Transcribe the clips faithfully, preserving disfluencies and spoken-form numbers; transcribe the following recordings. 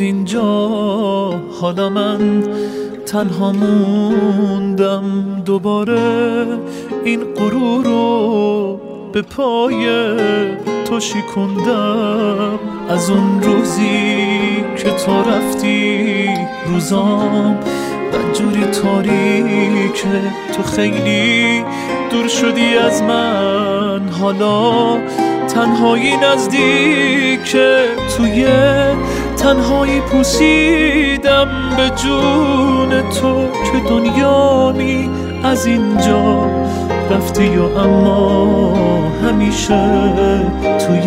اینجا، حالا من تنها موندم. دوباره این غرور رو به پای تو شکوندم. از اون روزی که تو رفتی روزام بدجوری تاریکه، تو خیلی دور شدی از من. حالا تنهایی نزدیکه، توی تنهایی پوسیدم به جون تو که دنیامی از اینجا رفتی و اما همیشه توی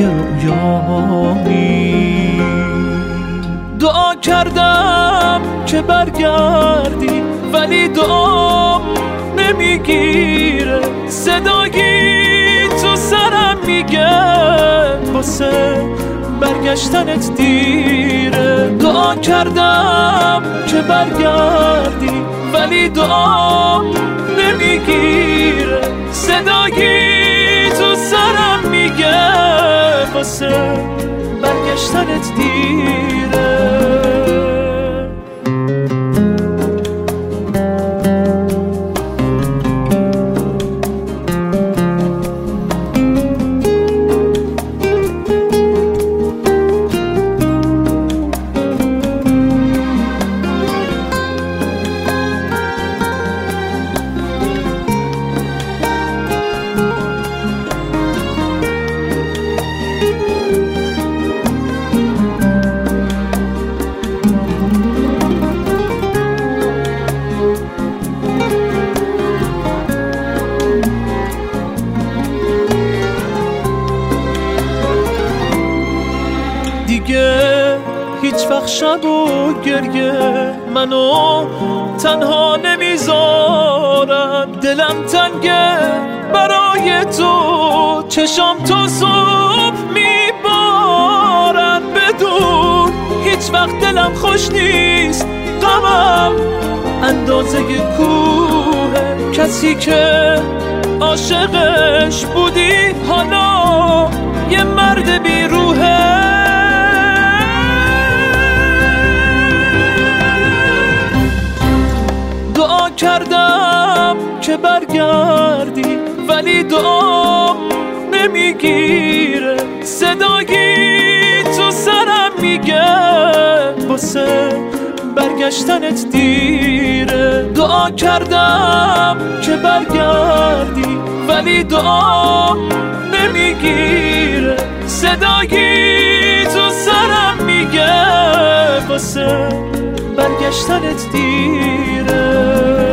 رویامی. دعا کردم که برگردی ولی دعام نمیگیره، صدایی تو سرم میگه واسه برگشتنت دیره. دعا کردم که برگردی ولی دعام نمیگیره، صدایی تو سرم میگه واسه برگشتنت دیره. دیگه هیچ وقت شب و گریه منو تنها نمیذارن. دلم تنگه برای تو، چشام تو صبح میبارن. بدون هیچ وقت دلم خوش نیست، غمم اندازه کوه. کسی که عاشقش بودی حالا یه مرد بیروحه. دعا کردم که برگردی ولی دعام نمیگیره، صدایی تو سرم میگه واسه برگشتنت دیره. دعا کردم که برگردی ولی دعام نمیگیره، صدایی تو سرم میگه واسه برگشتنت دیره.